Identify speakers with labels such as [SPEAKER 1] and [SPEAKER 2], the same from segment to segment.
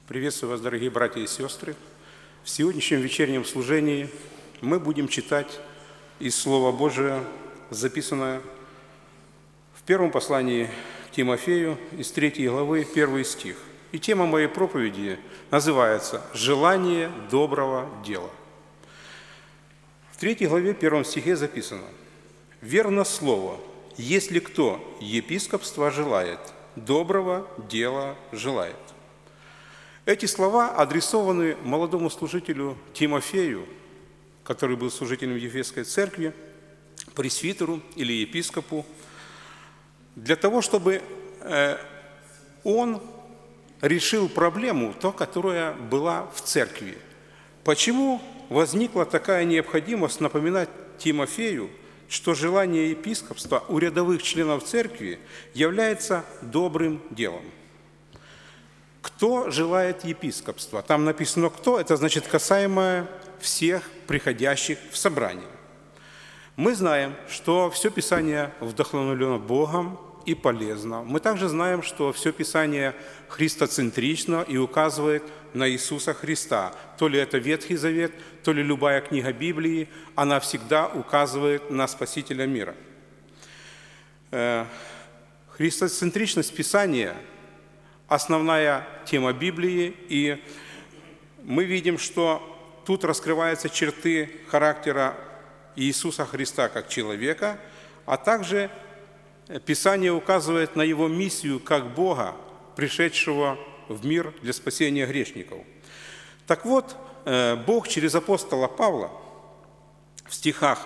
[SPEAKER 1] Приветствую вас, дорогие братья и сестры. В сегодняшнем вечернем служении мы будем читать из Слова Божия, записанное в первом послании к Тимофею, из 3 главы, 1 стих. И тема моей проповеди называется «Желание доброго дела». В 3 главе, 1 стихе записано: «Верно слово, если кто епископства желает, доброго дела желает». Эти слова адресованы молодому служителю Тимофею, который был служителем Ефесской церкви, пресвитеру или епископу, для того, чтобы он решил проблему, которая была в церкви. Почему возникла такая необходимость напоминать Тимофею, что желание епископства у рядовых членов церкви является добрым делом? Кто желает епископства? Там написано «кто», это значит касаемо всех приходящих в собрание. Мы знаем, что все Писание вдохновлено Богом и полезно. Мы также знаем, что все Писание христоцентрично и указывает на Иисуса Христа. То ли это Ветхий Завет, то ли любая книга Библии, она всегда указывает на Спасителя мира. Христоцентричность Писания – основная тема Библии, и мы видим, что тут раскрываются черты характера Иисуса Христа как человека, а также Писание указывает на Его миссию как Бога, пришедшего в мир для спасения грешников. Так вот, Бог через апостола Павла в стихах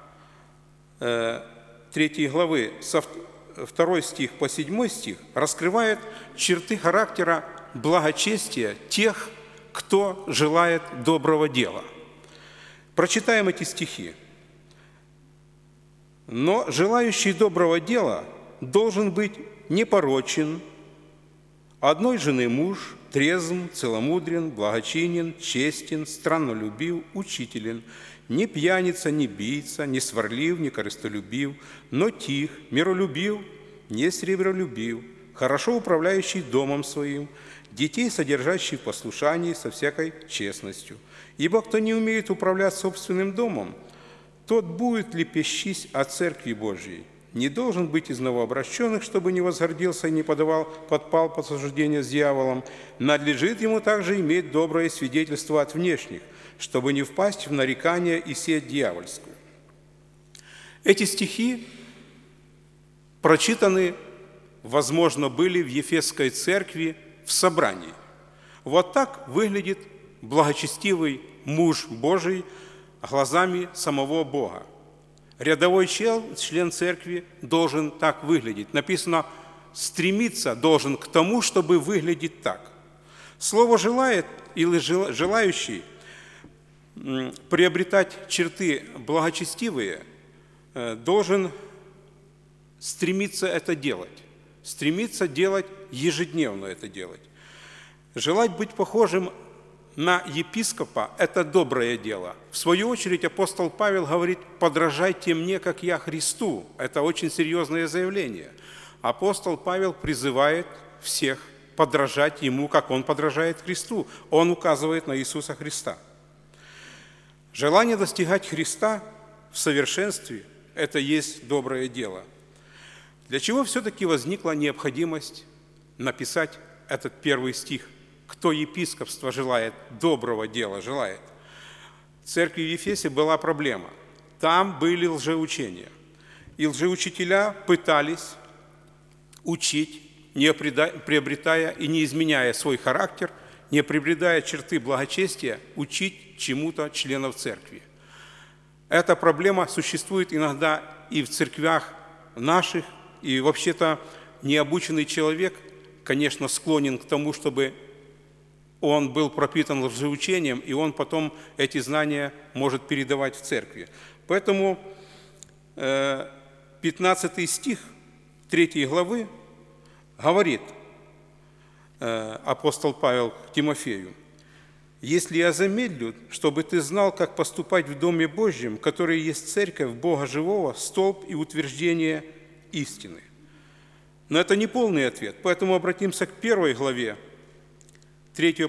[SPEAKER 1] 3 главы, со 2 стих по 7 стих, раскрывает черты характера благочестия тех, кто желает доброго дела. Прочитаем эти стихи. «Но желающий доброго дела должен быть непорочен, одной жены муж, трезв, целомудрен, благочинен, честен, страннолюбив, учителен, не пьяница, не бийца, не сварлив, не корыстолюбив, но тих, миролюбив, не сребролюбив, хорошо управляющий домом своим, детей содержащий в послушании со всякой честностью. Ибо кто не умеет управлять собственным домом, тот будет лепещись о церкви Божьей. Не должен быть из новообращенных, чтобы не возгордился и не подпал под суждение с дьяволом. Надлежит ему также иметь доброе свидетельство от внешних, чтобы не впасть в нарекание и сеть дьявольскую». Эти стихи прочитаны, возможно, были в Ефесской церкви в собрании. Вот так выглядит благочестивый муж Божий глазами самого Бога. Рядовой член церкви должен так выглядеть. Написано, стремиться должен к тому, чтобы выглядеть так. Слово «желает» или «желающий» приобретать черты благочестивые, должен стремиться это делать, стремиться делать ежедневно это делать. Желать быть похожим на епископа – это доброе дело. В свою очередь апостол Павел говорит: «Подражайте мне, как я Христу». Это очень серьезное заявление. Апостол Павел призывает всех подражать ему, как он подражает Христу. Он указывает на Иисуса Христа. Желание достигать Христа в совершенстве – это есть доброе дело. Для чего все-таки возникла необходимость написать этот 1 стих? «Кто епископства желает, доброго дела желает». В церкви в Ефесе была проблема. Там были лжеучения. И лжеучителя пытались учить, не приобретая и не изменяя свой характер, не приобретая черты благочестия, учить чему-то членов церкви. Эта проблема существует иногда и в церквях наших, и вообще-то необученный человек, конечно, склонен к тому, чтобы он был пропитан лжеучением, и он потом эти знания может передавать в церкви. Поэтому 15 стих 3 главы говорит апостол Павел к Тимофею: «Если я замедлю, чтобы ты знал, как поступать в Доме Божьем, который есть церковь Бога живого, столб и утверждение истины». Но это не полный ответ, поэтому обратимся к 1 главе 3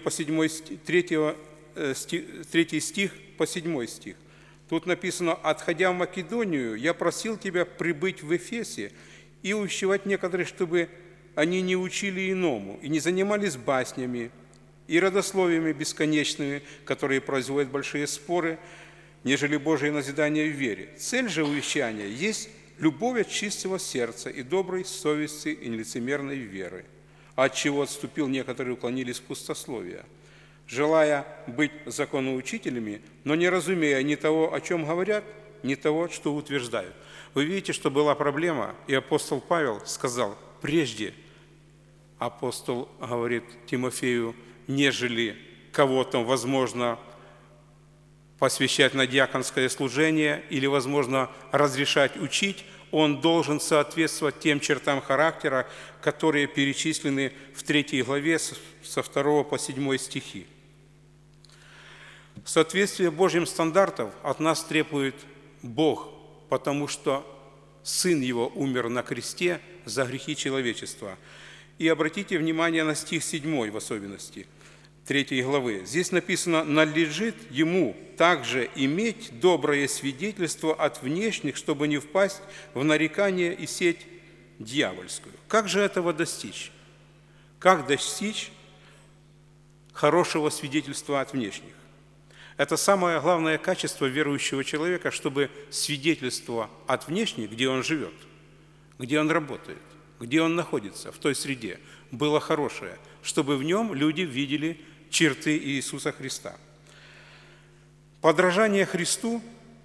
[SPEAKER 1] стих по 7 стих. Тут написано: «Отходя в Македонию, я просил тебя прибыть в Эфесе и увещевать некоторых, чтобы они не учили иному и не занимались баснями и родословиями бесконечными, которые производят большие споры, нежели Божие назидание в вере. Цель же увещания есть любовь от чистого сердца и доброй совести и нелицемерной веры, от чего отступил некоторые, уклонились в пустословие, желая быть законоучителями, но не разумея ни того, о чем говорят, ни того, что утверждают». Вы видите, что была проблема, и апостол Павел сказал: прежде апостол говорит Тимофею, нежели кого-то, возможно, посвящать на диаконское служение или, возможно, разрешать учить, он должен соответствовать тем чертам характера, которые перечислены в 3 главе со 2 по 7 стихи. Соответствие Божьим стандартам от нас требует Бог, потому что Сын Его умер на кресте за грехи человечества. И обратите внимание на стих 7 в особенности 3 главы. Здесь написано: «Надлежит ему также иметь доброе свидетельство от внешних, чтобы не впасть в нарекание и сеть дьявольскую». Как же этого достичь? Как достичь хорошего свидетельства от внешних? Это самое главное качество верующего человека, чтобы свидетельство от внешних, где он живет, где он работает, где он находится, в той среде, было хорошее, чтобы в нем люди видели черты Иисуса Христа. Подражание Христу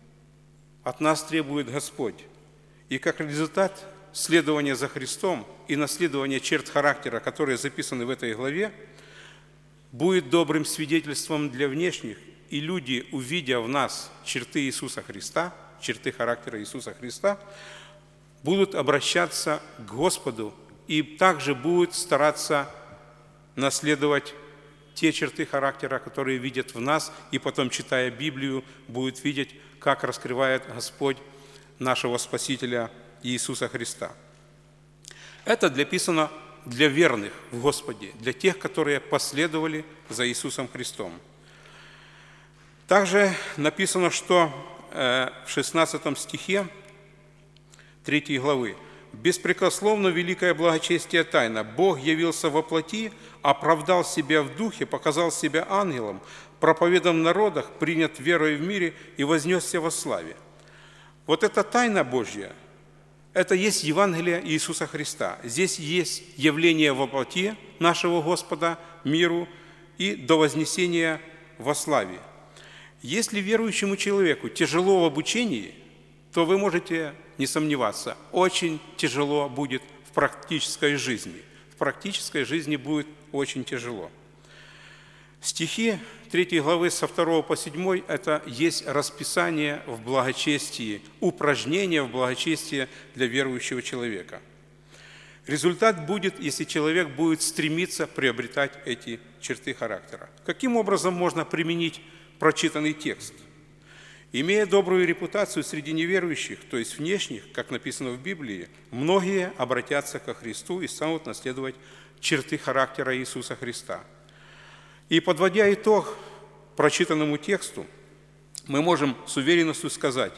[SPEAKER 1] от нас требует Господь. И как результат следования за Христом и наследования черт характера, которые записаны в этой главе, будет добрым свидетельством для внешних, и люди, увидя в нас черты Иисуса Христа, черты характера Иисуса Христа, будут обращаться к Господу и также будут стараться наследовать те черты характера, которые видят в нас, и потом, читая Библию, будут видеть, как раскрывает Господь нашего Спасителя Иисуса Христа. Это написано для верных в Господе, для тех, которые последовали за Иисусом Христом. Также написано, что в 16 стихе 3 главы: «Беспрекословно великое благочестие тайна. Бог явился во плоти, оправдал себя в духе, показал себя ангелом, проповедан в народах, принят верою в мире и вознесся во славе». Вот эта тайна Божья, это есть Евангелие Иисуса Христа. Здесь есть явление во плоти нашего Господа миру и до вознесения во славе. Если верующему человеку тяжело в обучении, то вы можете не сомневаться, очень тяжело будет в практической жизни. В практической жизни будет очень тяжело. Стихи 3 главы со 2 по 7 – это есть расписание в благочестии, упражнение в благочестии для верующего человека. Результат будет, если человек будет стремиться приобретать эти черты характера. Каким образом можно применить прочитанный текст? Имея добрую репутацию среди неверующих, то есть внешних, как написано в Библии, многие обратятся ко Христу и станут наследовать черты характера Иисуса Христа. И подводя итог прочитанному тексту, мы можем с уверенностью сказать,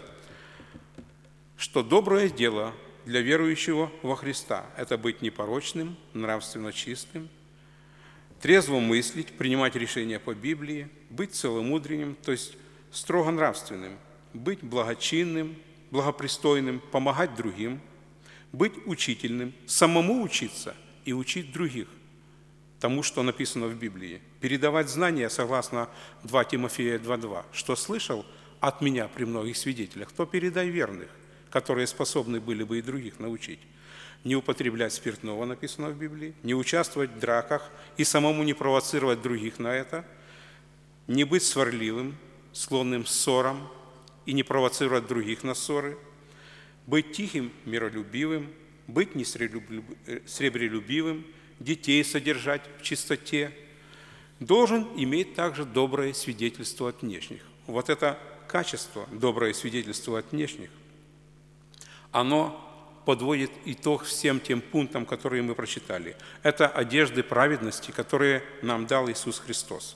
[SPEAKER 1] что доброе дело для верующего во Христа – это быть непорочным, нравственно чистым, трезво мыслить, принимать решения по Библии, быть целомудренным, то есть строго нравственным, быть благочинным, благопристойным, помогать другим, быть учительным, самому учиться и учить других тому, что написано в Библии, передавать знания, согласно 2 Тимофея 2:2, что слышал от меня при многих свидетелях, то передай верных, которые способны были бы и других научить. Не употреблять спиртного, написано в Библии, не участвовать в драках и самому не провоцировать других на это, не быть сварливым, склонным к ссорам и не провоцировать других на ссоры, быть тихим, миролюбивым, быть несребролюбивым, детей содержать в чистоте, должен иметь также доброе свидетельство от внешних. Вот это качество, доброе свидетельство от внешних, оно подводит итог всем тем пунктам, которые мы прочитали. Это одежды праведности, которые нам дал Иисус Христос.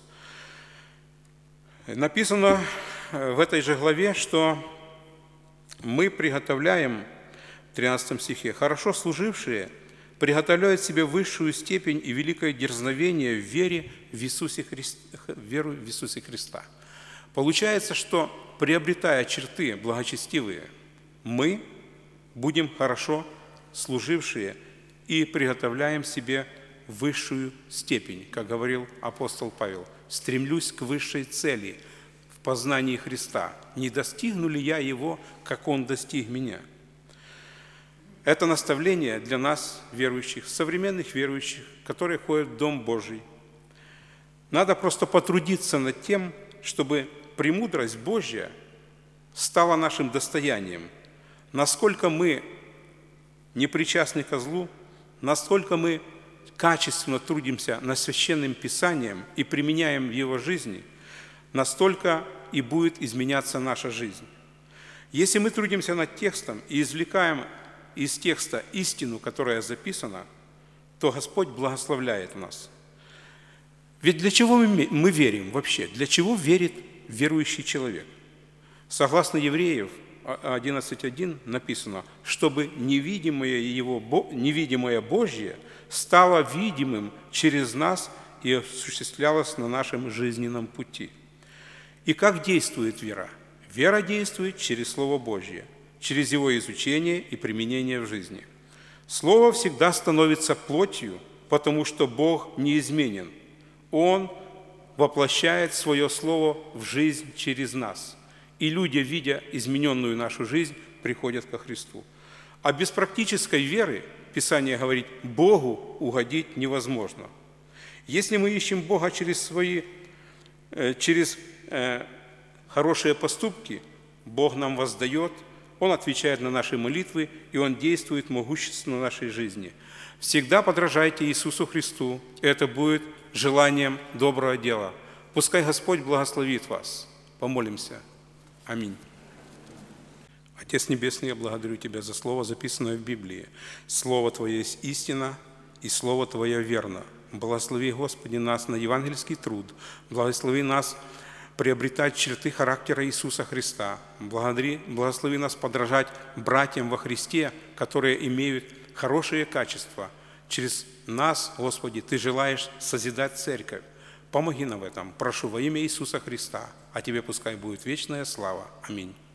[SPEAKER 1] Написано в этой же главе, что мы приготовляем, в 13 стихе, «Хорошо служившие приготовляют себе высшую степень и великое дерзновение в вере в Иисусе Христа». Получается, что, приобретая черты благочестивые, мы будем хорошо служившие и приготовляем себе высшую степень, как говорил апостол Павел. «Стремлюсь к высшей цели в познании Христа. Не достигну ли я Его, как Он достиг меня?» Это наставление для нас, верующих, современных верующих, которые ходят в Дом Божий. Надо просто потрудиться над тем, чтобы премудрость Божья стала нашим достоянием. Насколько мы не причастны ко злу, насколько мы качественно трудимся над Священным Писанием и применяем в его жизни, настолько и будет изменяться наша жизнь. Если мы трудимся над текстом и извлекаем из текста истину, которая записана, то Господь благословляет нас. Ведь для чего мы верим вообще? Для чего верит верующий человек? Согласно Евреев 11.1 написано, чтобы невидимое Божье стало видимым через нас и осуществлялось на нашем жизненном пути. И как действует вера? Вера действует через Слово Божье, через его изучение и применение в жизни. Слово всегда становится плотью, потому что Бог неизменен. Он воплощает свое Слово в жизнь через нас. И люди, видя измененную нашу жизнь, приходят ко Христу. А без практической веры, Писание говорит, Богу угодить невозможно. Если мы ищем Бога через хорошие поступки, Бог нам воздает, Он отвечает на наши молитвы, и Он действует могущественно в нашей жизни. Всегда подражайте Иисусу Христу, и это будет желанием доброго дела. Пускай Господь благословит вас. Помолимся. Аминь. Отец Небесный, я благодарю Тебя за Слово, записанное в Библии. Слово Твое есть истина, и Слово Твое верно. Благослови, Господи, нас на евангельский труд. Благослови нас приобретать черты характера Иисуса Христа. Благослови нас подражать братьям во Христе, которые имеют хорошие качества. Через нас, Господи, Ты желаешь созидать церковь. Помоги нам в этом. Прошу во имя Иисуса Христа. А Тебе пускай будет вечная слава. Аминь.